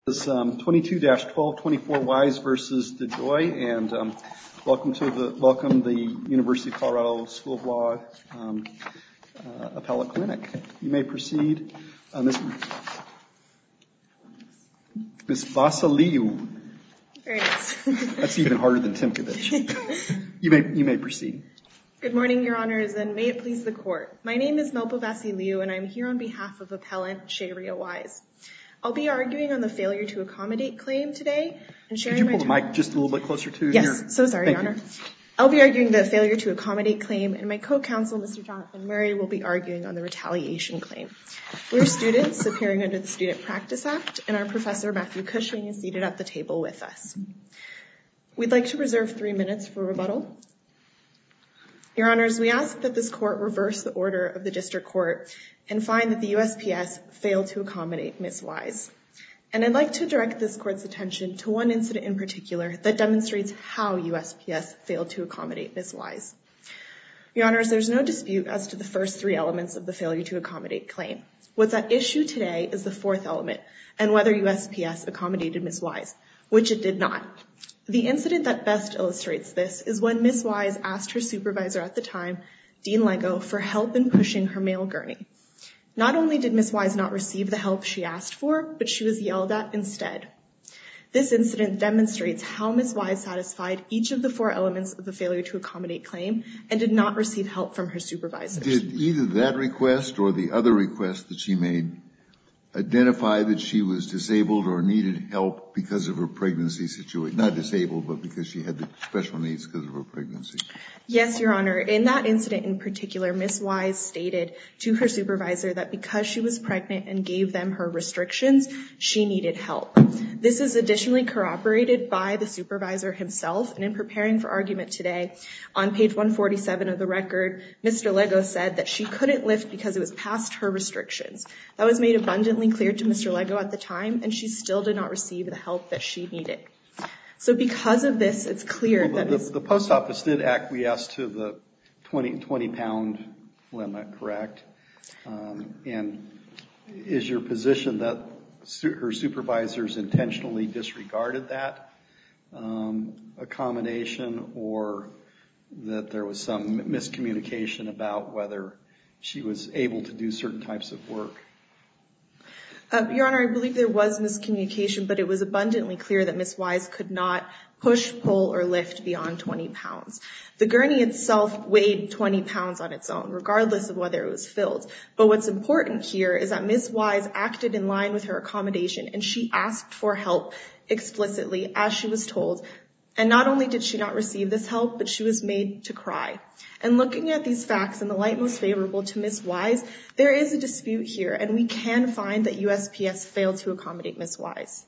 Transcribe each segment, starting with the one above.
Is 22-1224 Wise versus DeJoy, and welcome the University of Colorado School of Law Appellate Clinic. You may proceed, Ms. Vasiliou. Very nice. That's even harder than Timkovich. You may proceed. Good morning, Your Honors, and may it please the Court. My name is Melpa Vasiliou, and I'm here on behalf of Appellant Sharia Wise. I'll be arguing on the failure to accommodate claim today and sharing my... Could you pull the mic just a little bit closer to you? Yes, so sorry, Your Honor. I'll be arguing the failure to accommodate claim, and my co-counsel, Mr. Jonathan Murray, will be arguing on the retaliation claim. We're students appearing under the Student Practice Act, and our professor, Matthew Cushing, is seated at the table with us. We'd like to reserve 3 minutes for rebuttal. Your Honors, we ask that this Court reverse the order of the District Court and find that the USPS failed to accommodate Ms. Wise. And I'd like to direct this Court's attention to one incident in particular that demonstrates how USPS failed to accommodate Ms. Wise. Your Honors, there's no dispute as to the first 3 elements of the failure to accommodate claim. What's at issue today is the 4th element, and whether USPS accommodated Ms. Wise, which it did not. The incident that best illustrates this is when Ms. Wise asked her supervisor at the time, Dean Lego, for help in pushing her mail gurney. Not only did Ms. Wise not receive the help she asked for, but she was yelled at instead. This incident demonstrates how Ms. Wise satisfied each of the 4 elements of the failure to accommodate claim and did not receive help from her supervisors. Did either that request or the other request that she made identify that she was disabled or needed help because of her pregnancy situation? Not disabled, but because she had the special needs because of her pregnancy. Yes, Your Honor. In that incident in particular, Ms. Wise stated to her supervisor that because she was pregnant and gave them her restrictions, she needed help. This is additionally corroborated by the supervisor himself, and in preparing for argument today, on page 147 of the record, Mr. Lego said that she couldn't lift because it was past her restrictions. That was made abundantly clear to Mr. Lego at the time, and she still did not receive the help that she needed. So because of this, it's clear that the post office did acquiesce to the 20-pound limit, correct? And is your position that her supervisors intentionally disregarded that accommodation, or that there was some miscommunication about whether she was able to do certain types of work? Your Honor, I believe there was miscommunication, but it was abundantly clear that Ms. Wise could not push, pull, or lift beyond 20 pounds. The gurney itself weighed 20 pounds on its own, regardless of whether it was filled. But what's important here is that Ms. Wise acted in line with her accommodation, and she asked for help explicitly, as she was told. And not only did she not receive this help, but she was made to cry. And looking at these facts in the light most favorable to Ms. Wise, there is a dispute here, and we can find that USPS failed to accommodate Ms. Wise.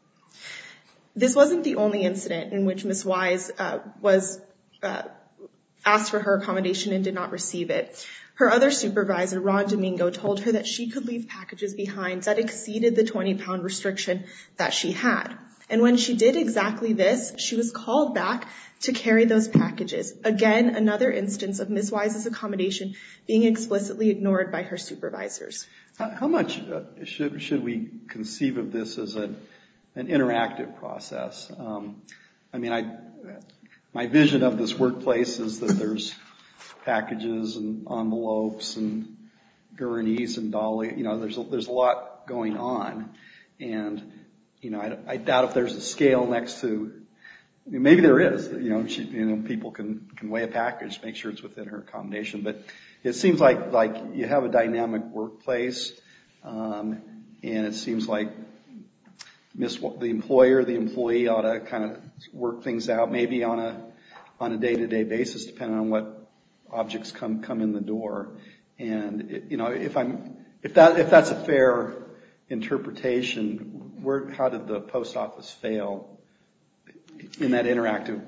This wasn't the only incident in which Ms. Wise was asked for her accommodation and did not receive it. Her other supervisor, Ron Domingo, told her that she could leave packages behind that exceeded the 20-pound restriction that she had. And when she did exactly this, she was called back to carry those packages. Again, another instance of Ms. Wise's accommodation being explicitly ignored by her supervisors. How much should we conceive of this as an interactive process? My vision of this workplace is that there's packages and envelopes and gurneys and dolly. There's a lot going on, and I doubt if there's a scale next to. Maybe there is. People can weigh a package, make sure it's within her accommodation. But it seems like you have a dynamic workplace, and it seems like the employer, the employee ought to kind of work things out, maybe on a day-to-day basis, depending on what objects come in the door. And if that's a fair interpretation, how did the post office fail in that interactive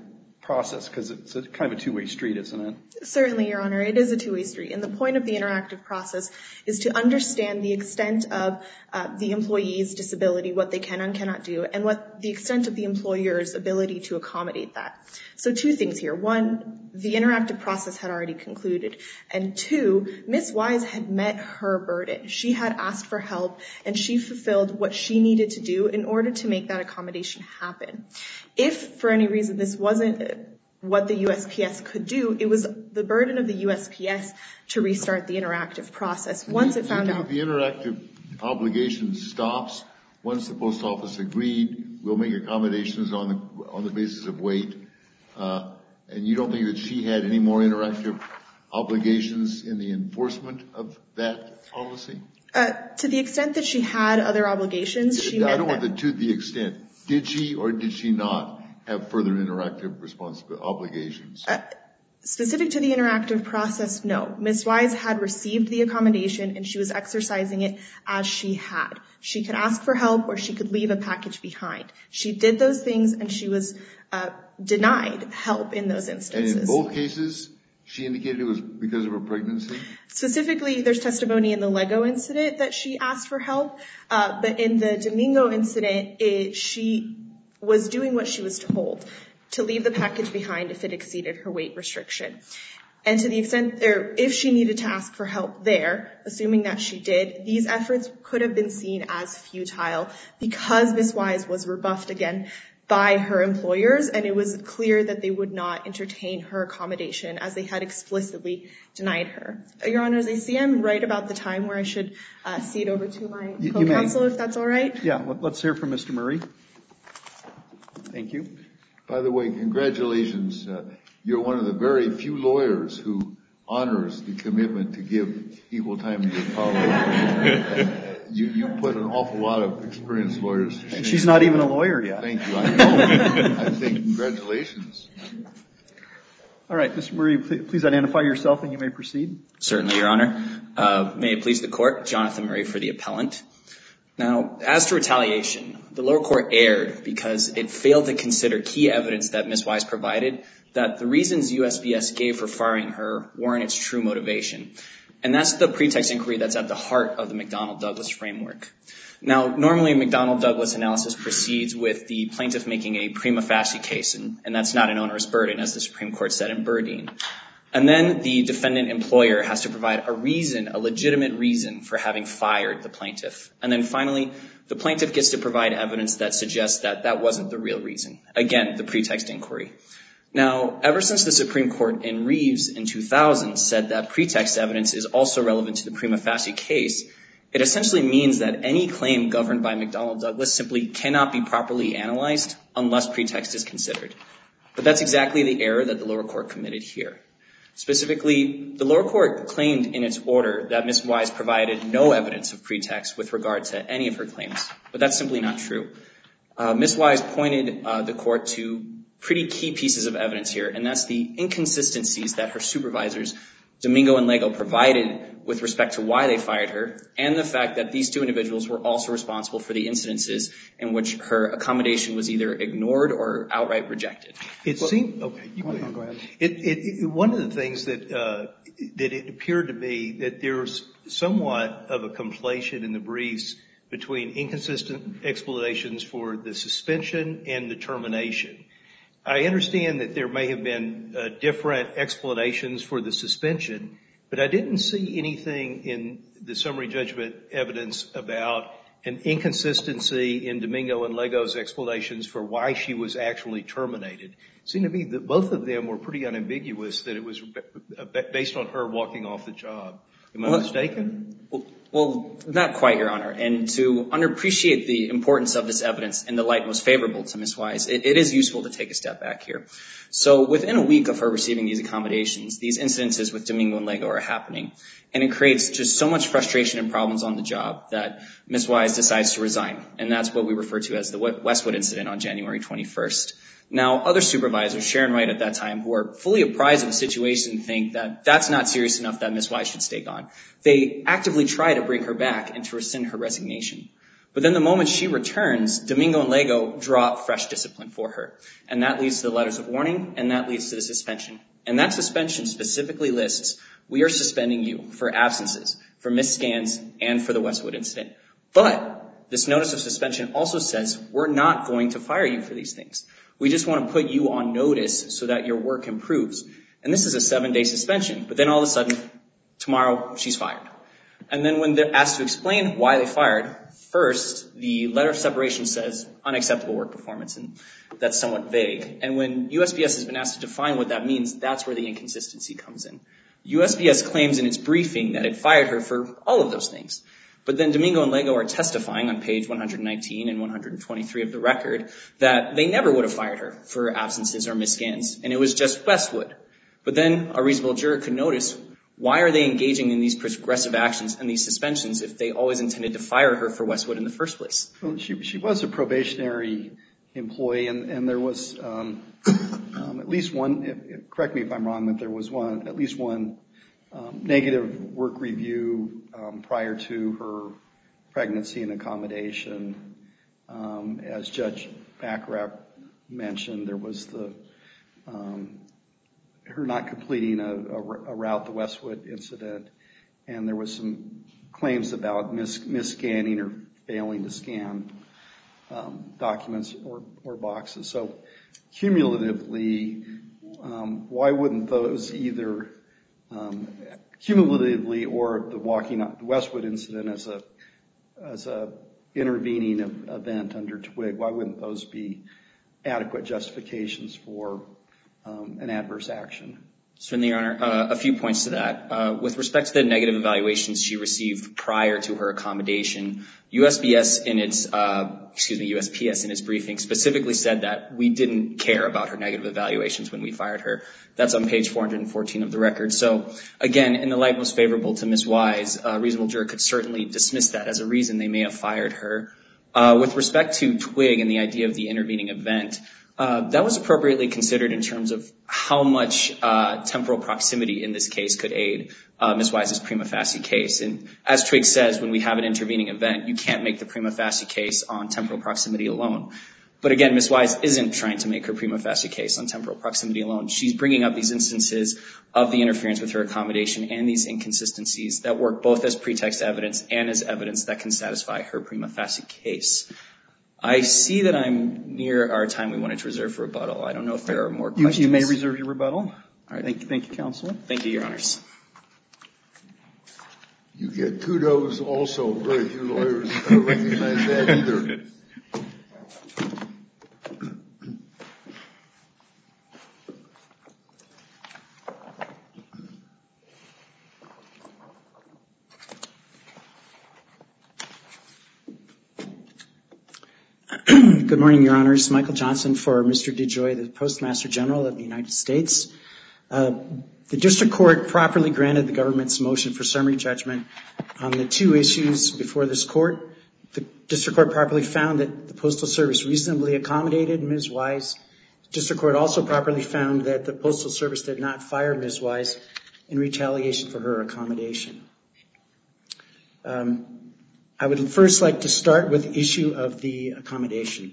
process? Because it's kind of a two-way street, isn't it? Certainly, Your Honor, it is a two-way street. And the point of the interactive process is to understand the extent of the employee's disability, what they can and cannot do, and what the extent of the employer's ability to accommodate that. So two things here. One, the interactive process had already concluded. And two, Ms. Wise had met her burden. She had asked for help, and she fulfilled what she needed to do in order to make that accommodation happen. If, for any reason, this wasn't what the USPS could do, it was the burden of the USPS to restart the interactive process. Once it found out... The interactive obligation stops once the post office agreed, we'll make accommodations on the basis of weight. And you don't think that she had any more interactive obligations in the enforcement of that policy? To the extent that she had other obligations, she met them. I don't want the to the extent. Did she or did she not have further interactive obligations? Specific to the interactive process, no. Ms. Wise had received the accommodation and she was exercising it as she had. She could ask for help or she could leave a package behind. She did those things and she was denied help in those instances. And in both cases, she indicated it was because of her pregnancy? Specifically, there's testimony in the Lego incident that she asked for help. But in the Domingo incident, she was doing what she was told, to leave the package behind if it exceeded her weight restriction. And to the extent, or if she needed to ask for help there, assuming that she did, these efforts could have been seen as futile because Ms. Wise was rebuffed again by her employers, and it was clear that they would not entertain her accommodation as they had explicitly denied her. Your Honors, I see I'm right about the time where I should cede over to my co-counsel, if that's all right. Yeah, let's hear from Mr. Murray. Thank you. By the way, congratulations. You're one of the very few lawyers who honors the commitment to give equal time to your colleagues. You put an awful lot of experienced lawyers to shame. And she's not even a lawyer yet. Thank you. I know. I think congratulations. All right, Mr. Murray, please identify yourself and you may proceed. Certainly, Your Honor. May it please the Court, Jonathan Murray for the appellant. Now, as to retaliation, the lower court erred because it failed to consider key evidence that Ms. Wise provided that the reasons USPS gave for firing her weren't its true motivation. And that's the pretext inquiry that's at the heart of the McDonnell-Douglas framework. Now, normally a McDonnell-Douglas analysis proceeds with the plaintiff making a prima facie case, and that's not an onerous burden, as the Supreme Court said in Burdine. And then the defendant employer has to provide a reason, a legitimate reason for having fired the plaintiff. And then finally, the plaintiff gets to provide evidence that suggests that that wasn't the real reason. Again, the pretext inquiry. Now, ever since the Supreme Court in Reeves in 2000 said that pretext evidence is also relevant to the prima facie case, it essentially means that any claim governed by McDonnell-Douglas simply cannot be properly analyzed unless pretext is considered. But that's exactly the error that the lower court committed here. Specifically, the lower court claimed in its order that Ms. Wise provided no evidence of pretext with regard to any of her claims, but that's simply not true. Ms. Wise pointed the court to pretty key pieces of evidence here, and that's the inconsistencies that her supervisors, Domingo and Lego, provided with respect to why they fired her, and the fact that these two individuals were also responsible for the incidences in which her accommodation was either ignored or outright rejected. It seemed, okay, you go ahead. One of the things that it appeared to me that there's somewhat of a conflation in the briefs between inconsistent explanations for the suspension and the termination. I understand that there may have been different explanations for the suspension, but I didn't see anything in the summary judgment evidence about an inconsistency in Domingo and Lego's explanations for why she was actually terminated. It seemed to me that both of them were pretty unambiguous, that it was based on her walking off the job. Am I mistaken? Well, not quite, Your Honor. And to underappreciate the importance of this evidence in the light most favorable to Ms. Wise, it is useful to take a step back here. So within a week of her receiving these accommodations, these incidences with Domingo and Lego are happening. And it creates just so much frustration and problems on the job that Ms. Wise decides to resign. And that's what we refer to as the Westwood incident on January 21st. Now, other supervisors, Sharon Wright at that time, who are fully apprised of the situation, think that that's not serious enough that Ms. Wise should stay gone. They actively try to bring her back and to rescind her resignation. But then the moment she returns, Domingo and Lego draw up fresh discipline for her. And that leads to the letters of warning, and that leads to the suspension. And that suspension specifically lists, we are suspending you for absences, for missed scans, and for the Westwood incident. But this notice of suspension also says, we're not going to fire you for these things. We just want to put you on notice so that your work improves. And this is a 7-day suspension. But then all of a sudden, tomorrow, she's fired. And then when they're asked to explain why they fired, first, the letter of separation says unacceptable work performance, and that's somewhat vague. And when USPS has been asked to define what that means, that's where the inconsistency comes in. USPS claims in its briefing that it fired her for all of those things. But then Domingo and Lego are testifying on page 119 and 123 of the record that they never would have fired her for absences or misscans, and it was just Westwood. But then a reasonable juror could notice, why are they engaging in these progressive actions and these suspensions if they always intended to fire her for Westwood in the first place? Well, she was a probationary employee, and there was at least one, correct me if I'm wrong, but there was at least one negative work review prior to her pregnancy and accommodation. As Judge Baccarat mentioned, there was her not completing a route, the Westwood incident, and there was some claims about mis-scanning or failing to scan documents or boxes. So cumulatively, why wouldn't those either cumulatively or the Westwood incident as a intervening event under Twigg, why wouldn't those be adequate justifications for an adverse action? Certainly, Your Honor. A few points to that. With respect to the negative evaluations she received prior to her accommodation, USPS in its briefing specifically said that we didn't care about her negative evaluations when we fired her. That's on page 414 of the record. So, again, in the light most favorable to Ms. Wise, a reasonable juror could certainly dismiss that as a reason they may have fired her. With respect to Twigg and the idea of the intervening event, that was appropriately considered in terms of how much temporal proximity in this case could aid Ms. Wise's prima facie case. And as Twigg says, when we have an intervening event, you can't make the prima facie case on temporal proximity alone. But again, Ms. Wise isn't trying to make her prima facie case on temporal proximity alone. She's bringing up these instances of the interference with her accommodation and these inconsistencies that work both as pretext evidence and as evidence that can satisfy her prima facie case. I see that I'm near our time we wanted to reserve for rebuttal. I don't know if there are more questions. You may reserve your rebuttal. All right. Thank you, counsel. Thank you, Your Honors. You get kudos also. Very few lawyers recognize that either. Good morning, Your Honors. Michael Johnson for Mr. DeJoy, the Postmaster General of the United States. The district court properly granted the government's motion for summary judgment on the two issues before this court. The district court properly found that the Postal Service reasonably accommodated Ms. Wise. The district court also properly found that the Postal Service did not fire Ms. Wise in retaliation for her accommodation. I would first like to start with the issue of the accommodation.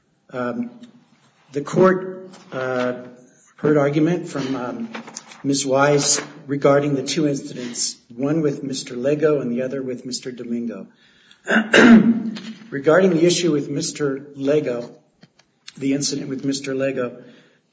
The court heard argument from Ms. Wise regarding the two incidents, one with Mr. Lego and the other with Mr. Domingo. Regarding the issue with Mr. Lego, the incident with Mr. Lego,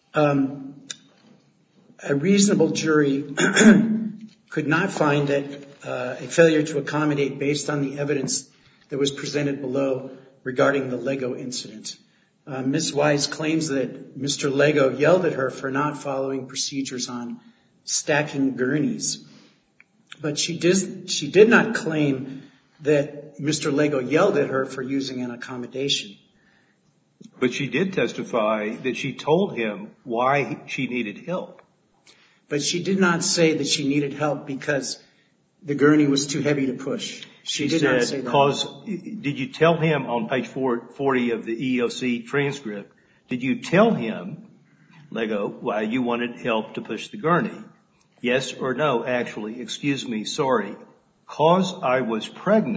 a reasonable jury could not find that a failure to accommodate based on the evidence that was presented below regarding the Lego incident. Ms. Wise claims that Mr. Lego yelled at her for not following procedures on stacking gurneys. But she did not claim that Mr. Lego yelled at her for using an accommodation. But she did testify that she told him why she needed help. But she did not say that she needed help because the gurney was too heavy to push. She did not say that. Did you tell him on page 40 of the EEOC transcript, did you tell him, Lego, why you wanted help to push the gurney? Yes or no, actually, excuse me, sorry. 'Cause I was pregnant,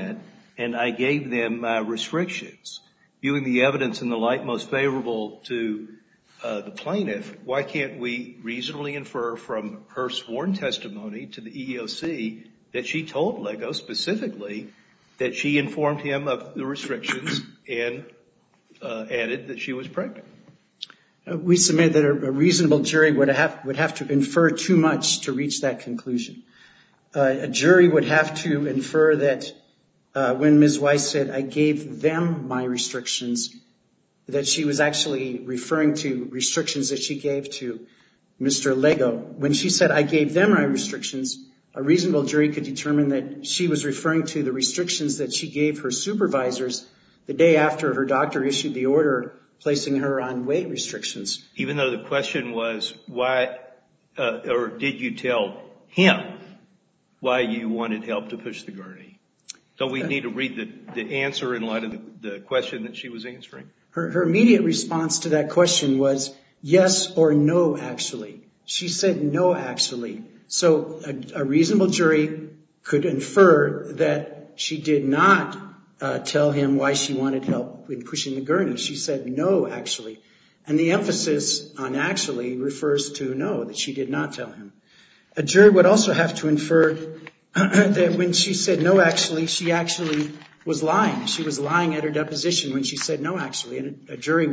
and I gave them my restrictions. Viewing the evidence in the light most favorable to the plaintiff, why can't we reasonably infer from her sworn testimony to the EEOC that she told Lego specifically that she informed him of the restrictions and added that she was pregnant? We submit that a reasonable jury would have to infer too much to reach that conclusion. A jury would have to infer that when Ms. Weiss said, I gave them my restrictions, that she was actually referring to restrictions that she gave to Mr. Lego. When she said, I gave them my restrictions, a reasonable jury could determine that she was referring to the restrictions that she gave her supervisors the day after her doctor issued the order placing her on weight restrictions. Even though the question was, why, or did you tell him why you wanted help to push the gurney? Don't we need to read the answer in light of the question that she was answering? Her immediate response to that question was yes or no, actually. She said no, actually. So a reasonable jury could infer that she did not tell him why she wanted help in pushing the gurney. She said no, actually. And the emphasis on actually refers to no, that she did not tell him. A jury would also have to infer that when she said no, actually, she actually was lying. She was lying at her deposition when she said no, actually. And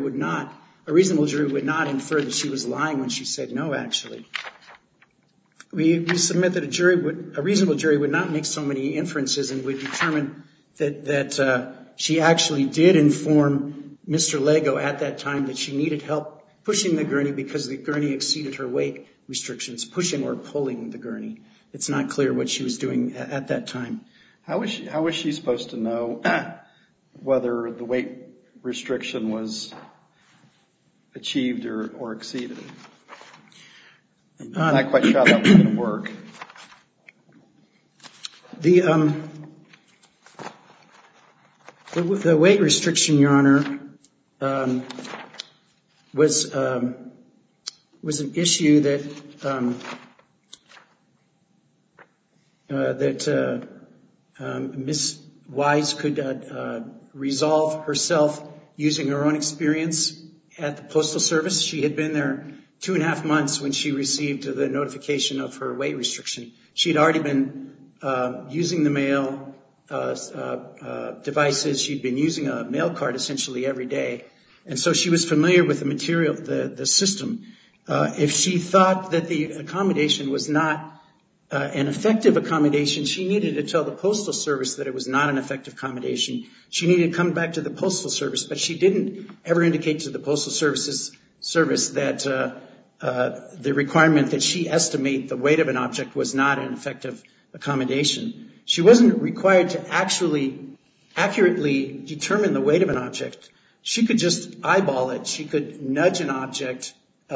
a reasonable jury would not infer that she was lying when she said no, actually. We submit that a reasonable jury would not make so many inferences and would determine that she actually did inform Mr. Lego at that time that she needed help pushing the gurney because the gurney exceeded her weight restrictions, pushing or pulling the gurney. It's not clear what she was doing at that time. How was she supposed to know whether the weight restriction was achieved or exceeded? I'm not quite sure how that was going to work. The weight restriction, Your Honor, was an issue that Ms. Wise could resolve herself using her own experience at the Postal Service. She had been there 2.5 months when she received the notification of her weight restriction. She had already been using the mail devices. She'd been using a mail card essentially every day. And so she was familiar with the material, the system. If she thought that the accommodation was not an effective accommodation, she needed to tell the Postal Service that it was not an effective accommodation. She needed to come back to the Postal Service, but she didn't ever indicate to the Postal Service that the requirement that she estimate the weight of an object was not an effective accommodation. She wasn't required to actually accurately determine the weight of an object. She could just eyeball it. She could nudge an object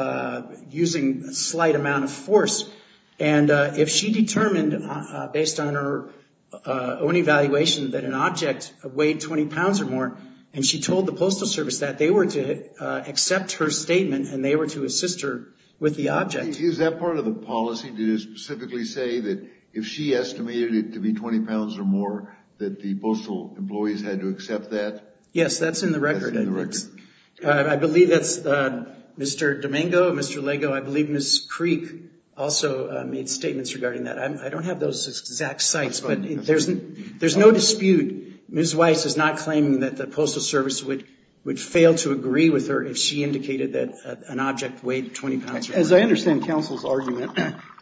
using a slight amount of force. And if she determined, based on her own evaluation, that an object weighed 20 pounds or more, and she told the Postal Service that, they were to accept her statement and they were to assist her with the object. Is that part of the policy? Did it specifically say that if she estimated it to be 20 pounds or more, that the postal employees had to accept that? Yes, that's in the record. That's in the record. I believe that's Mr. Domingo, Mr. Lego. I believe Ms. Creek also made statements regarding that. I don't have those exact sites, but there's no dispute. Ms. Weiss is not claiming that the Postal Service would fail to agree with her if she indicated that an object weighed 20 pounds or more. As I understand counsel's argument,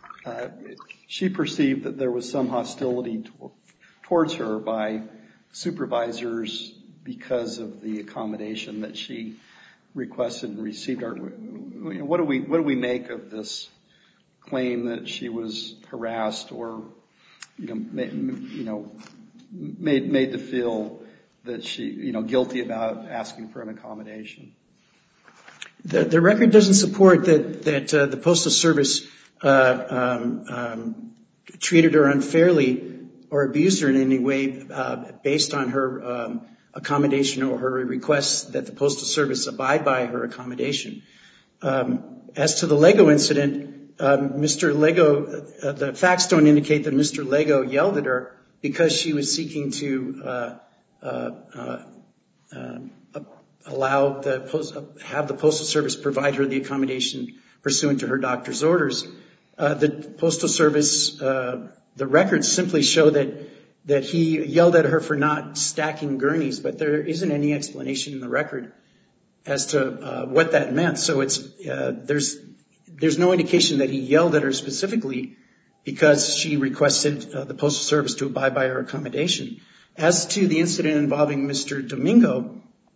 she perceived that there was some hostility towards her by supervisors because of the accommodation that she requested and received. What do we make of this claim that she was harassed or made to feel that she guilty about asking for an accommodation? The record doesn't support that the Postal Service treated her unfairly or abused her in any way based on her accommodation or her request that the Postal Service abide by her accommodation. As to the Lego incident, Mr. Lego, the facts don't indicate that Mr. Lego yelled at her because she was seeking to have the Postal Service provide her the accommodation pursuant to her doctor's orders. The Postal Service, the records simply show that he yelled at her for not stacking gurneys, but there isn't any explanation in the record as to what that meant. So there's no indication that he yelled at her specifically because she requested the Postal Service to abide by her accommodation. As to the incident involving Mr. Domingo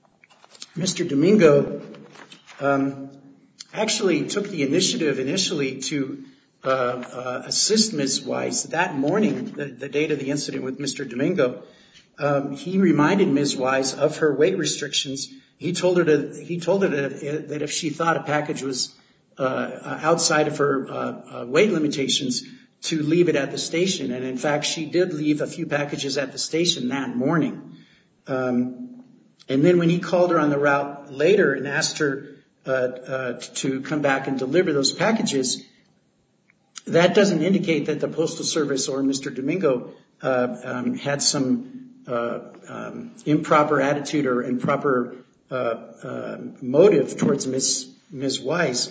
actually took the initiative initially to assist Ms. Wise that morning, the date of the incident with Mr. Domingo. He reminded Ms. Wise of her weight restrictions. He told her that if she thought a package was outside of her weight limitations, to leave it at the station. And in fact, she did leave a few packages at the station that morning. And then when he called her on the route later and asked her to come back and deliver those packages, that doesn't indicate that the Postal Service or Mr. Domingo had some improper attitude or improper motive towards Ms. Wise.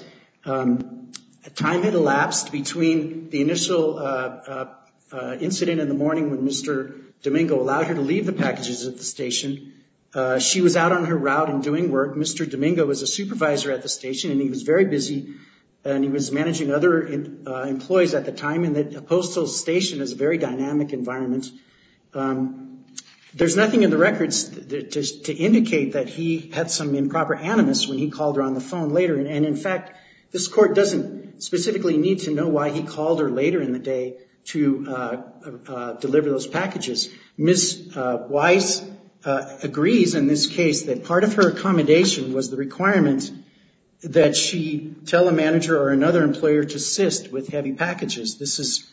Time had elapsed between the initial incident in the morning when Mr. Domingo allowed her to leave the packages at the station. She was out on her route and doing work. Mr. Domingo was a supervisor at the station, and he was very busy, and he was managing other employees at the time, and that a postal station is a very dynamic environment. There's nothing in the records to indicate that he had some improper animus when he called her on the phone later. And in fact, this court doesn't specifically need to know why he called her later in the day to deliver those packages. Ms. Wise agrees in this case that part of her accommodation was the requirement that she tell a manager or another employer to assist with heavy packages. This is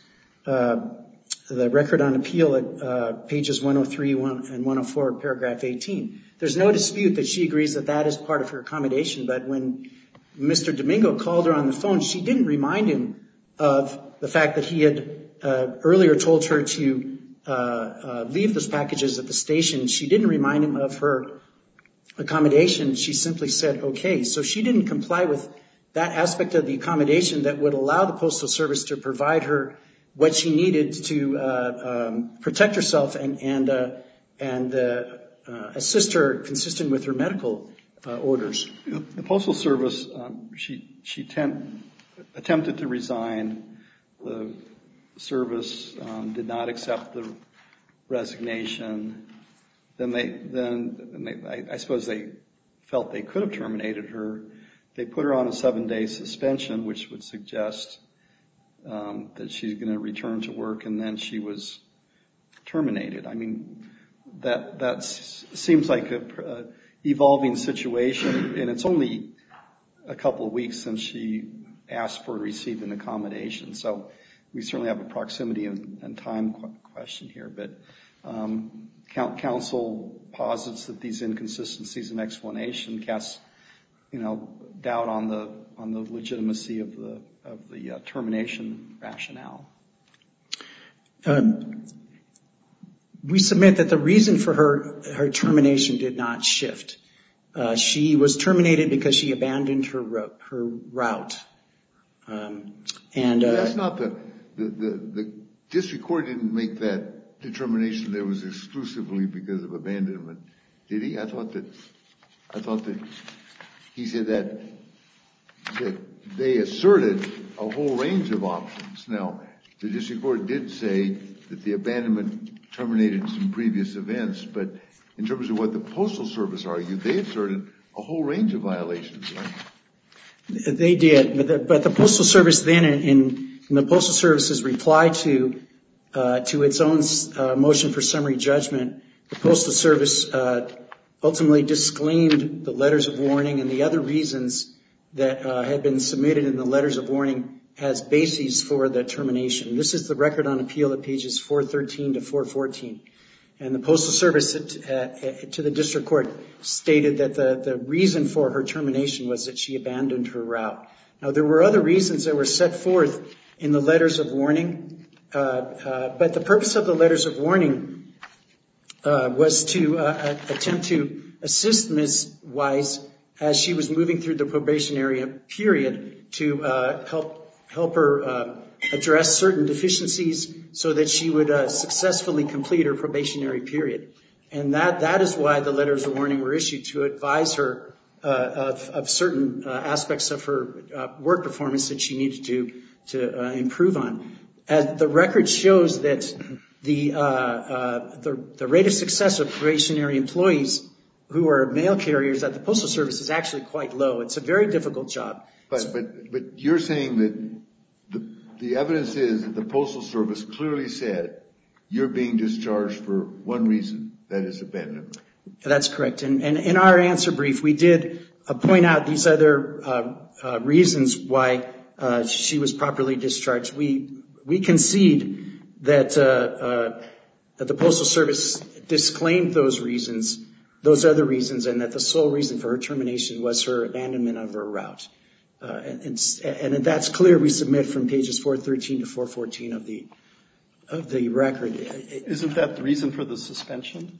the record on appeal at pages 103 and 104, paragraph 18. There's no dispute that she agrees that that is part of her accommodation, but when Mr. Domingo called her on the phone, she didn't remind him of the fact that he had earlier told her to leave those packages at the station. She didn't remind him of her accommodation. She simply said, okay. So she didn't comply with that aspect of the accommodation that would allow the Postal Service to provide her what she needed to protect herself and assist her consistent with her medical orders. The Postal Service, she attempted to resign. The service did not accept the resignation. Then I suppose they felt they could have terminated her. They put her on a 7-day suspension, which would suggest that she's going to return to work, and then she was terminated. I mean, that seems like a evolving situation, and it's only a couple of weeks since she asked for and received an accommodation. So we certainly have a proximity and time question here. But counsel posits that these inconsistencies in explanation cast, doubt on the legitimacy of the termination rationale. We submit that the reason for her termination did not shift. She was terminated because she abandoned her route. That's not the district court didn't make that determination that it was exclusively because of abandonment, did he? I thought that he said that they asserted a whole range of options. Now, the district court did say that the abandonment terminated some previous events, but in terms of what the Postal Service argued, they asserted a whole range of violations, right? They did, but the Postal Service then, in the Postal Service's reply to its own motion for summary judgment, the Postal Service ultimately disclaimed the letters of warning and the other reasons that had been submitted in the letters of warning as bases for the termination. This is the record on appeal at pages 413 to 414. And the Postal Service to the district court stated that the reason for her termination was that she abandoned her route. Now, there were other reasons that were set forth in the letters of warning, but the purpose of the letters of warning was to attempt to assist Ms. Wise as she was moving through the probationary period to help her address certain deficiencies so that she would successfully complete her probationary period. And that is why the letters of warning were issued, to advise her of certain aspects of her work performance that she needed to improve on. As the record shows that the rate of success of probationary employees who are mail carriers at the Postal Service is actually quite low. It's a very difficult job. But you're saying that the evidence is that the Postal Service clearly said you're being discharged for one reason, that is abandonment. That's correct. And in our answer brief, we did point out these other reasons why she was properly discharged. We concede that the Postal Service disclaimed those reasons, those other reasons, and that the sole reason for her termination was her abandonment of her route. And that's clear. We submit from pages 413 to 414 of the record. Isn't that the reason for the suspension?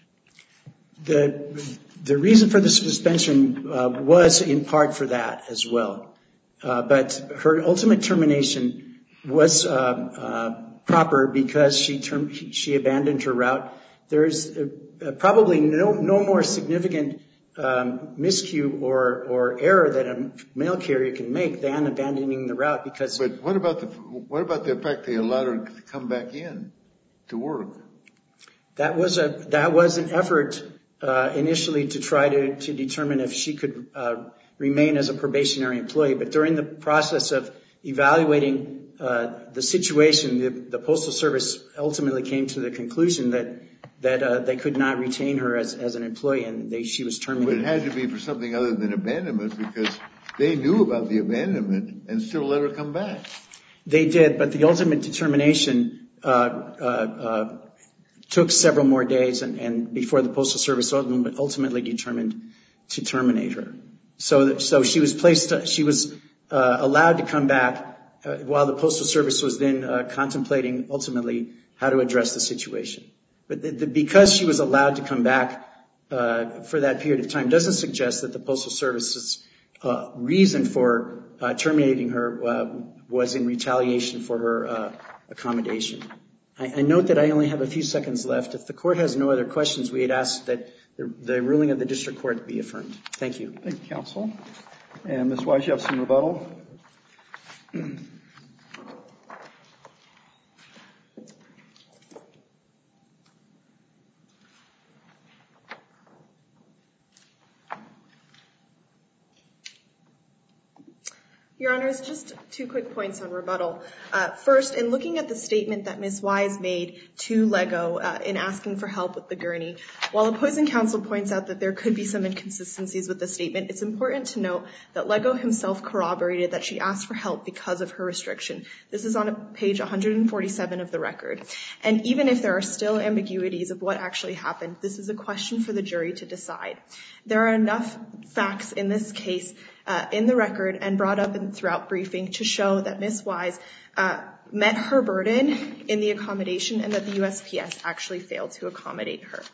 The reason for the suspension was in part for that as well. But her ultimate termination was proper because she abandoned her route. There's probably no more significant miscue or error that a mail carrier can make than abandoning the route. But what about the fact they allowed her to come back in to work? That was an effort initially to try to determine if she could remain as a probationary employee. But during the process of evaluating the situation, the Postal Service ultimately came to the conclusion that they could not retain her as an employee, and she was terminated. But it had to be for something other than abandonment, because they knew about the abandonment and still let her come back. They did, but the ultimate determination took several more days, and before the Postal Service ultimately determined to terminate her. So she was allowed to come back while the Postal Service was then contemplating ultimately how to address the situation. But because she was allowed to come back for that period of time doesn't suggest that the Postal Service's reason for terminating her was in retaliation for her accommodation. I note that I only have a few seconds left. If the Court has no other questions, we had asked that the ruling of the District Court be affirmed. Thank you. Thank you, Counsel. And Ms. Wise, you have some rebuttal? Your Honors, just 2 quick points on rebuttal. First, in looking at the statement that Ms. Wise made to LEGO in asking for help with the gurney, while opposing counsel points out that there could be some inconsistencies with the statement, it's important to note that LEGO himself corroborated that she asked for help because of her restriction. This is on page 147 of the record. And even if there are still ambiguities of what actually happened, this is a question for the jury to decide. There are enough facts in this case in the record and brought up throughout briefing to show that Ms. Wise met her burden in the accommodation and that the USPS actually failed to accommodate her.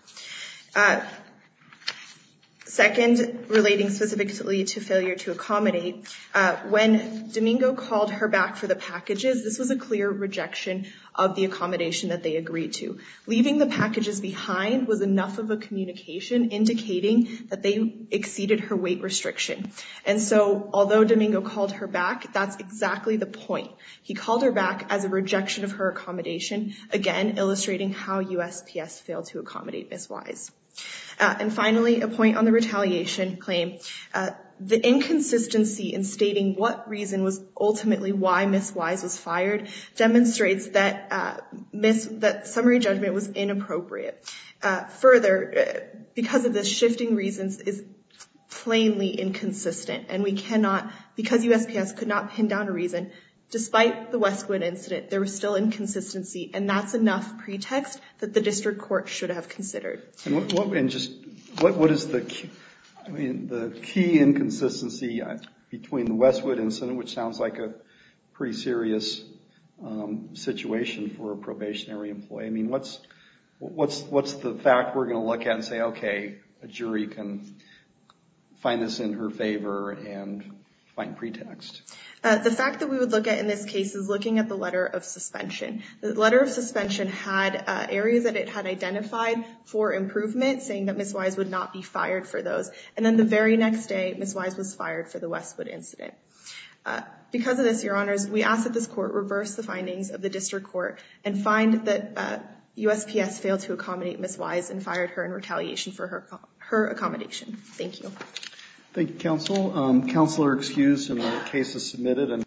Second, relating specifically to failure to accommodate, when Domingo called her back for the packages, this was a clear rejection of the accommodation that they agreed to. Leaving the packages behind was enough of a communication indicating that they exceeded her weight restriction. And so, although Domingo called her back, that's exactly the point. He called her back as a rejection of her accommodation, again illustrating how USPS failed to accommodate Ms. Wise. And finally, a point on the retaliation claim. The inconsistency in stating what reason was ultimately why Ms. Wise was fired demonstrates that summary judgment was inappropriate. Further, because of this, shifting reasons is plainly inconsistent, and we cannot, because USPS could not pin down a reason, despite the Westwood incident, there was still inconsistency, and that's enough pretext that the district court should have considered. And what is the key inconsistency between the Westwood incident, which sounds like a pretty serious situation for a probationary employee? I mean, what's the fact we're going to look at and say, okay, a jury can find this in her favor and find pretext? The fact that we would look at in this case is looking at the letter of suspension. The letter of suspension had areas that it had identified for improvement, saying that Ms. Wise would not be fired for those. And then the very next day, Ms. Wise was fired for the Westwood incident. Because of this, Your Honors, we ask that this court reverse the findings of the district court and find that USPS failed to accommodate Ms. Wise and fired her in retaliation for her accommodation. Thank you. Thank you, counsel. Counsel are excused and the case is submitted.